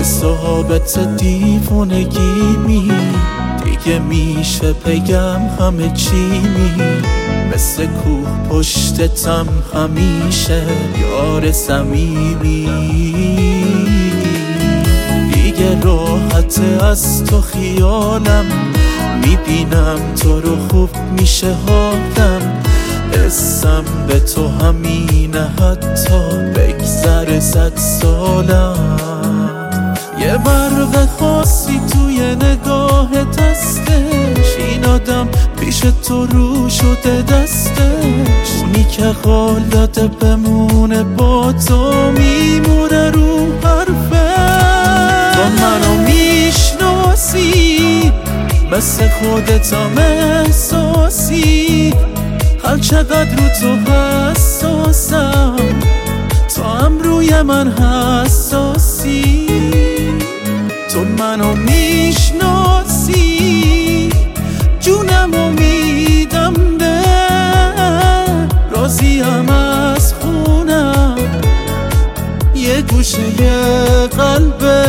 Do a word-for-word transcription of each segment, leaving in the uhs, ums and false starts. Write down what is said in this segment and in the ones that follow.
ثابت دیوونگی می دیگه میشه بگم همه چی می مثل کوه پشتتم همیشه یار صمیمی دیگه راحت از تو خیالم میبینم تو رو خوب میشه حالم اسم به تو همینه حتی بگذر صد سالم یه برق خاصی توی نگاهت هستش این آدم پیش تو رو شده دستش اونی که قول داده بمونه با تو میمونه رو حرفه تو منو میشناسی مثل خودتم احساسی هر چقدر رو تو حساسم تو هم روی من حساسی تو منو میشناسی جونمو میدم به راضیم از خونم یه گوشه قلبه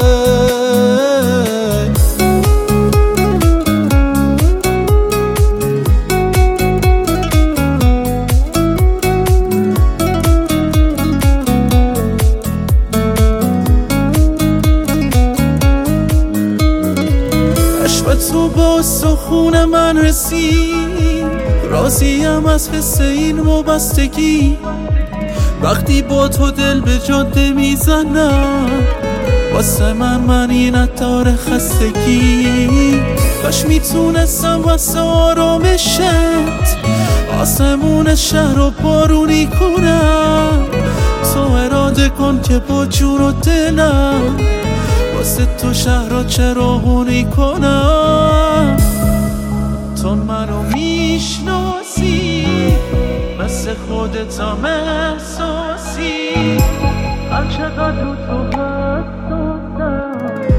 تو با سخون من رسید راضیم از حس این وابستگی وقتی با تو دل به جاده میزنم واسه من معنی نداره خستگی کاش میتونستم واسه آرامشت آسمون شهر رو بارونی کنم تو اراده کن که با جون و دلم واسه تو شهر رو چراغونی کنم تو منو میشناسی مثل خودتم احساسی هر چقدر رو تو حساسم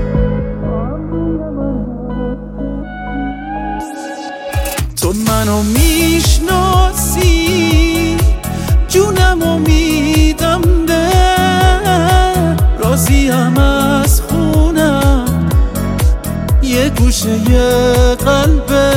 تو منو میشناسی جونمو میدم به راضیم از خونم یه گوشه قلبه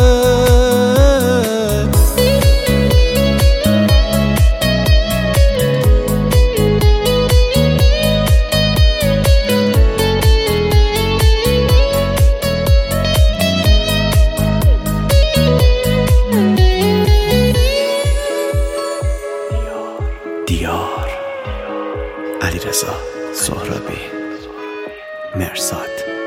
دیار علیرضا سهرابی مرزاد